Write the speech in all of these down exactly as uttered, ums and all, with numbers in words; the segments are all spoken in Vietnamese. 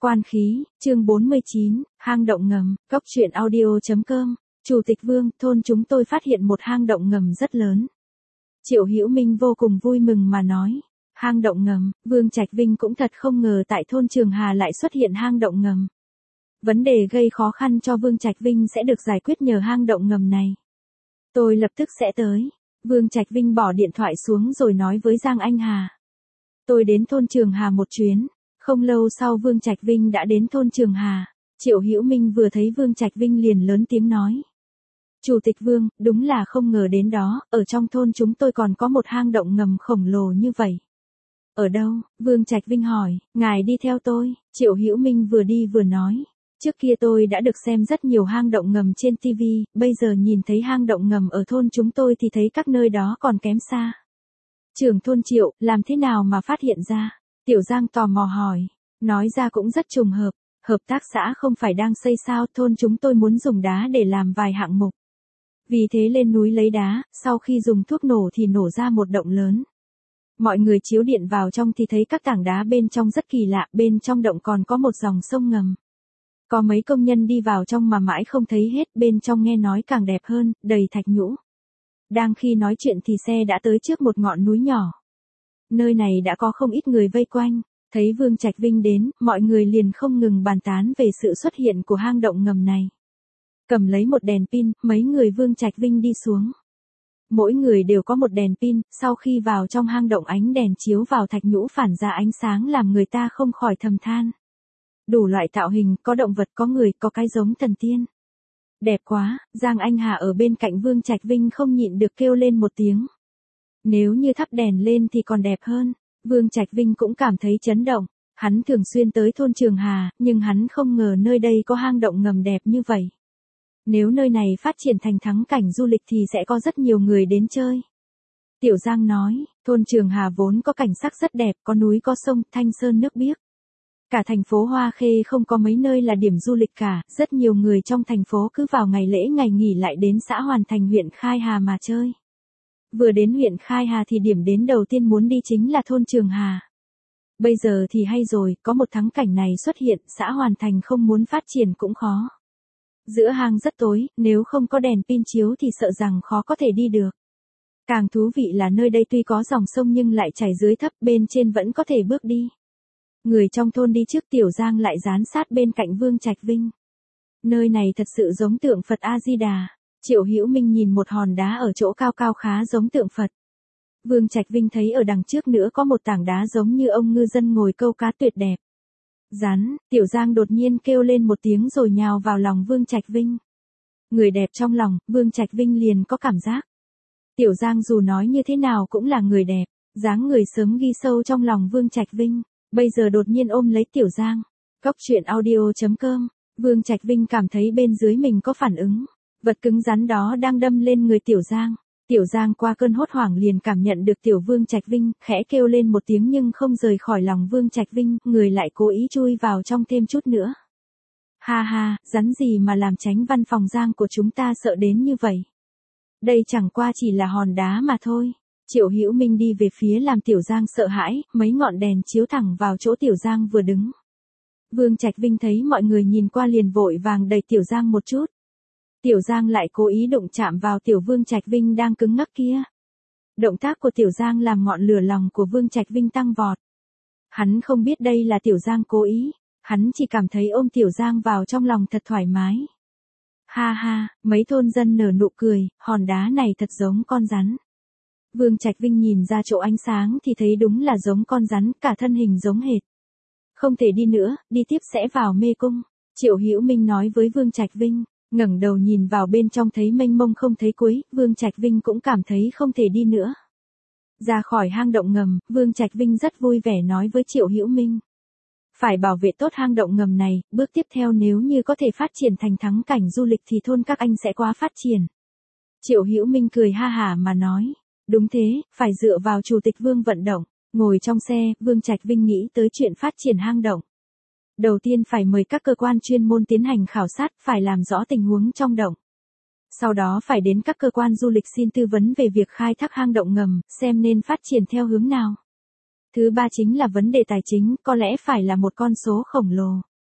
Quan khí, chương bốn mươi chín, hang động ngầm, cốc truyện audio chấm com. Chủ tịch Vương, thôn chúng tôi phát hiện một hang động ngầm rất lớn. Triệu Hữu Minh vô cùng vui mừng mà nói. Hang động ngầm, Vương Trạch Vinh cũng thật không ngờ tại thôn Trường Hà lại xuất hiện hang động ngầm. Vấn đề gây khó khăn cho Vương Trạch Vinh sẽ được giải quyết nhờ hang động ngầm này. Tôi lập tức sẽ tới. Vương Trạch Vinh bỏ điện thoại xuống rồi nói với Giang Anh Hà. Tôi đến thôn Trường Hà một chuyến. Không lâu sau Vương Trạch Vinh đã đến thôn Trường Hà. Triệu Hữu Minh vừa thấy Vương Trạch Vinh liền lớn tiếng nói. Chủ tịch Vương, đúng là không ngờ đến đó, ở trong thôn chúng tôi còn có một hang động ngầm khổng lồ như vậy. Ở đâu? Vương Trạch Vinh hỏi, ngài đi theo tôi. Triệu Hữu Minh vừa đi vừa nói. Trước kia tôi đã được xem rất nhiều hang động ngầm trên ti vi, bây giờ nhìn thấy hang động ngầm ở thôn chúng tôi thì thấy các nơi đó còn kém xa. Trưởng thôn Triệu, làm thế nào mà phát hiện ra? Tiểu Giang tò mò hỏi. Nói ra cũng rất trùng hợp. Hợp tác xã không phải đang xây sao, thôn chúng tôi muốn dùng đá để làm vài hạng mục. Vì thế lên núi lấy đá, sau khi dùng thuốc nổ thì nổ ra một động lớn. Mọi người chiếu điện vào trong thì thấy các tảng đá bên trong rất kỳ lạ, bên trong động còn có một dòng sông ngầm. Có mấy công nhân đi vào trong mà mãi không thấy hết, bên trong nghe nói càng đẹp hơn, đầy thạch nhũ. Đang khi nói chuyện thì xe đã tới trước một ngọn núi nhỏ. Nơi này đã có không ít người vây quanh. Thấy Vương Trạch Vinh đến, mọi người liền không ngừng bàn tán về sự xuất hiện của hang động ngầm này. Cầm lấy một đèn pin, mấy người Vương Trạch Vinh đi xuống. Mỗi người đều có một đèn pin, sau khi vào trong hang động ánh đèn chiếu vào thạch nhũ phản ra ánh sáng làm người ta không khỏi thầm than. Đủ loại tạo hình, có động vật, có người, có cái giống thần tiên. Đẹp quá, Giang Anh Hà ở bên cạnh Vương Trạch Vinh không nhịn được kêu lên một tiếng. Nếu như thắp đèn lên thì còn đẹp hơn. Vương Trạch Vinh cũng cảm thấy chấn động, hắn thường xuyên tới thôn Trường Hà, nhưng hắn không ngờ nơi đây có hang động ngầm đẹp như vậy. Nếu nơi này phát triển thành thắng cảnh du lịch thì sẽ có rất nhiều người đến chơi. Tiểu Giang nói, thôn Trường Hà vốn có cảnh sắc rất đẹp, có núi có sông, thanh sơn nước biếc. Cả thành phố Hoa Khê không có mấy nơi là điểm du lịch cả, rất nhiều người trong thành phố cứ vào ngày lễ ngày nghỉ lại đến xã Hoàn Thành huyện Khai Hà mà chơi. Vừa đến huyện Khai Hà thì điểm đến đầu tiên muốn đi chính là thôn Trường Hà. Bây giờ thì hay rồi, có một thắng cảnh này xuất hiện, xã Hoàn Thành không muốn phát triển cũng khó. Giữa hang rất tối, nếu không có đèn pin chiếu thì sợ rằng khó có thể đi được. Càng thú vị là nơi đây tuy có dòng sông nhưng lại chảy dưới thấp, bên trên vẫn có thể bước đi. Người trong thôn đi trước, Tiểu Giang lại dán sát bên cạnh Vương Trạch Vinh. Nơi này thật sự giống tượng Phật A-di-đà. Triệu Hữu Minh nhìn một hòn đá ở chỗ cao cao khá giống tượng Phật. Vương Trạch Vinh thấy ở đằng trước nữa có một tảng đá giống như ông ngư dân ngồi câu cá tuyệt đẹp. Rắn, Tiểu Giang đột nhiên kêu lên một tiếng rồi nhào vào lòng Vương Trạch Vinh. Người đẹp trong lòng, Vương Trạch Vinh liền có cảm giác. Tiểu Giang dù nói như thế nào cũng là người đẹp, dáng người sớm ghi sâu trong lòng Vương Trạch Vinh, bây giờ đột nhiên ôm lấy Tiểu Giang. Cốc truyện audio chấm com, Vương Trạch Vinh cảm thấy bên dưới mình có phản ứng. Vật cứng rắn đó đang đâm lên người Tiểu Giang. Tiểu Giang qua cơn hốt hoảng liền cảm nhận được Tiểu Vương Trạch Vinh, khẽ kêu lên một tiếng nhưng không rời khỏi lòng Vương Trạch Vinh, người lại cố ý chui vào trong thêm chút nữa. Ha ha, rắn gì mà làm tránh văn phòng Giang của chúng ta sợ đến như vậy. Đây chẳng qua chỉ là hòn đá mà thôi. Triệu Hữu Minh đi về phía làm Tiểu Giang sợ hãi, mấy ngọn đèn chiếu thẳng vào chỗ Tiểu Giang vừa đứng. Vương Trạch Vinh thấy mọi người nhìn qua liền vội vàng đẩy Tiểu Giang một chút. Tiểu Giang lại cố ý đụng chạm vào Tiểu Vương Trạch Vinh đang cứng ngắc kia. Động tác của Tiểu Giang làm ngọn lửa lòng của Vương Trạch Vinh tăng vọt. Hắn không biết đây là Tiểu Giang cố ý, hắn chỉ cảm thấy ôm Tiểu Giang vào trong lòng thật thoải mái. Ha ha, mấy thôn dân nở nụ cười, hòn đá này thật giống con rắn. Vương Trạch Vinh nhìn ra chỗ ánh sáng thì thấy đúng là giống con rắn, cả thân hình giống hệt. Không thể đi nữa, đi tiếp sẽ vào mê cung. Triệu Hữu Minh nói với Vương Trạch Vinh. Ngẩng đầu nhìn vào bên trong thấy mênh mông không thấy cuối, Vương Trạch Vinh cũng cảm thấy không thể đi nữa. Ra khỏi hang động ngầm, Vương Trạch Vinh rất vui vẻ nói với Triệu Hữu Minh. Phải bảo vệ tốt hang động ngầm này, bước tiếp theo nếu như có thể phát triển thành thắng cảnh du lịch thì thôn các anh sẽ quá phát triển. Triệu Hữu Minh cười ha hả mà nói. Đúng thế, phải dựa vào Chủ tịch Vương vận động. Ngồi trong xe, Vương Trạch Vinh nghĩ tới chuyện phát triển hang động. Đầu tiên phải mời các cơ quan chuyên môn tiến hành khảo sát, phải làm rõ tình huống trong động. Sau đó phải đến các cơ quan du lịch xin tư vấn về việc khai thác hang động ngầm, xem nên phát triển theo hướng nào. Thứ ba chính là vấn đề tài chính, có lẽ phải là một con số khổng lồ.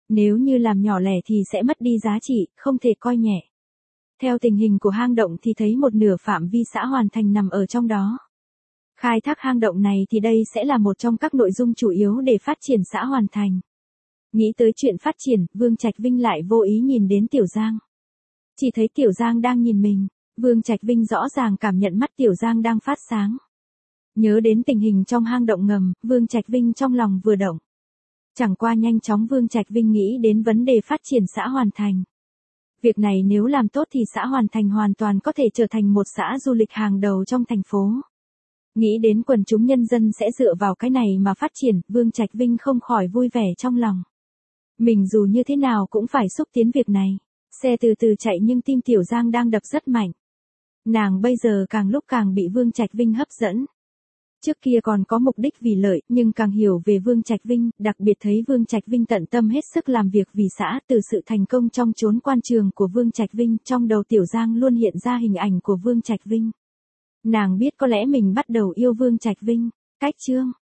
Nếu như làm nhỏ lẻ thì sẽ mất đi giá trị, không thể coi nhẹ. Theo tình hình của hang động thì thấy một nửa phạm vi xã Hoàn Thành nằm ở trong đó. Khai thác hang động này thì đây sẽ là một trong các nội dung chủ yếu để phát triển xã Hoàn Thành. Nghĩ tới chuyện phát triển, Vương Trạch Vinh lại vô ý nhìn đến Tiểu Giang. Chỉ thấy Tiểu Giang đang nhìn mình, Vương Trạch Vinh rõ ràng cảm nhận mắt Tiểu Giang đang phát sáng. Nhớ đến tình hình trong hang động ngầm, Vương Trạch Vinh trong lòng vừa động. Chẳng qua nhanh chóng Vương Trạch Vinh nghĩ đến vấn đề phát triển xã Hoàn Thành. Việc này nếu làm tốt thì xã Hoàn Thành hoàn toàn có thể trở thành một xã du lịch hàng đầu trong thành phố. Nghĩ đến quần chúng nhân dân sẽ dựa vào cái này mà phát triển, Vương Trạch Vinh không khỏi vui vẻ trong lòng. Mình dù như thế nào cũng phải xúc tiến việc này. Xe từ từ chạy nhưng tim Tiểu Giang đang đập rất mạnh. Nàng bây giờ càng lúc càng bị Vương Trạch Vinh hấp dẫn. Trước kia còn có mục đích vì lợi, nhưng càng hiểu về Vương Trạch Vinh, đặc biệt thấy Vương Trạch Vinh tận tâm hết sức làm việc vì xã, từ sự thành công trong chốn quan trường của Vương Trạch Vinh, trong đầu Tiểu Giang luôn hiện ra hình ảnh của Vương Trạch Vinh. Nàng biết có lẽ mình bắt đầu yêu Vương Trạch Vinh. Cách chương